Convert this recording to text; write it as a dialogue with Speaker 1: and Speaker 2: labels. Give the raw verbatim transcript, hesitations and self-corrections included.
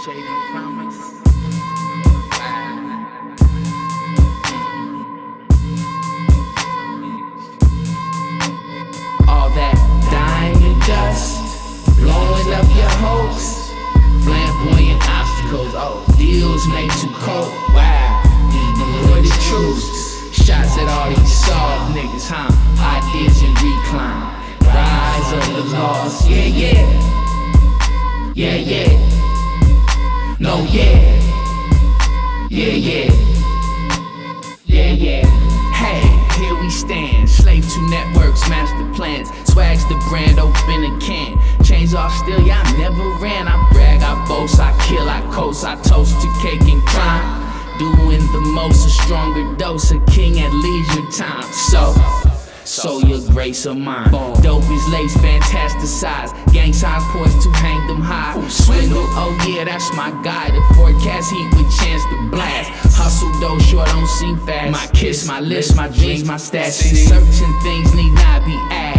Speaker 1: Shady Promise. All that diamond dust, blowing up your hopes, flamboyant obstacles, oh, deals made too cold. Wow, avoided truths. Shots at all these soft niggas, huh? Ideas in recline. Rise of the lost. Yeah, yeah. Yeah, yeah. No, yeah. Yeah, yeah. Yeah, yeah. Hey, here we stand. Slave to networks, master plans. Swags the brand, open a can. Chains off still, yeah, I never ran. I brag, I boast, I kill, I coast. I toast to cake and crime. Doing the most, a stronger dose, a king at leisure time. So, so your grace of mine. Dope is lace, fantasticize. Gang signs poised to hang them high. Swindle, oh yeah, that's my guy. The forecast heat with chance to blast. Hustle though, sure don't seem fast. My kiss, my list, my dreams, my stats. Certain things need not be asked.